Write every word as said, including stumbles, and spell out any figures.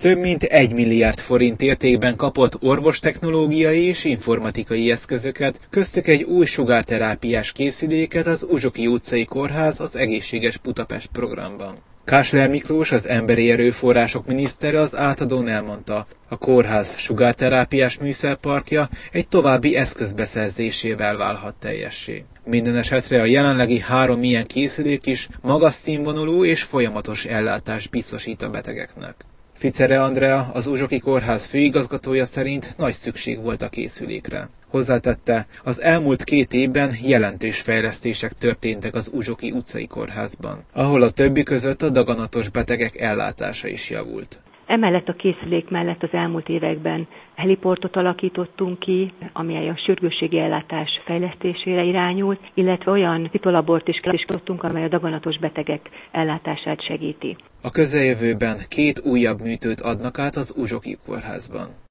Több mint egy milliárd forint értékben kapott orvostechnológiai és informatikai eszközöket, köztük egy új sugárterápiás készüléket az Uzsoki utcai kórház az Egészséges Budapest programban. Kásler Miklós, az emberi erőforrások minisztere az átadón elmondta, a kórház sugárterápiás műszerparkja egy további eszköz beszerzésével válhat teljessé. Minden esetre a jelenlegi három ilyen készülék is magas színvonalú és folyamatos ellátást biztosít a betegeknek. Ficere Andrea, az Uzsoki Kórház főigazgatója szerint nagy szükség volt a készülékre. Hozzátette, az elmúlt két évben jelentős fejlesztések történtek az Uzsoki utcai kórházban, ahol a többi között a daganatos betegek ellátása is javult. Emellett a készülék mellett az elmúlt években heliportot alakítottunk ki, amely a sürgősségi ellátás fejlesztésére irányult, illetve olyan citolabort is kialakítottunk, amely a daganatos betegek ellátását segíti. A közeljövőben két újabb műtőt adnak át az Uzsoki Kórházban.